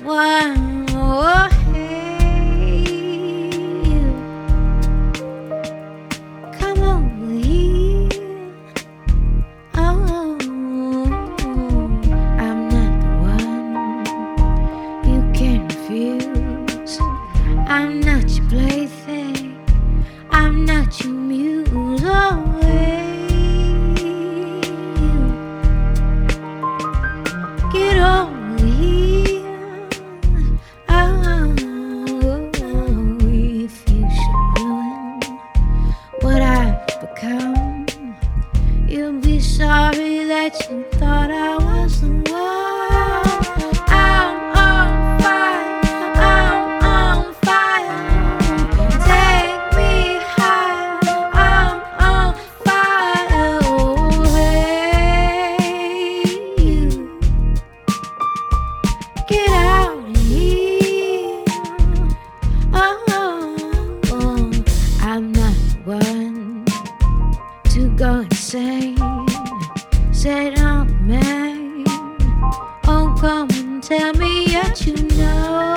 one. Oh, hey, you. Come over here. Oh, I'm not the one you can refuse. I'm not your plaything. I'm not your muse. Oh, hey, you. Get over here. Oh, if you should ruin what I've become, you'll be sorry that you thought I was the one. I'm on fire. I'm on fire. Take me higher. I'm on fire. Oh, hey, you. Get out of here. Oh, I'm not the one to go insane. Say don't man. Oh, come and tell me what you know.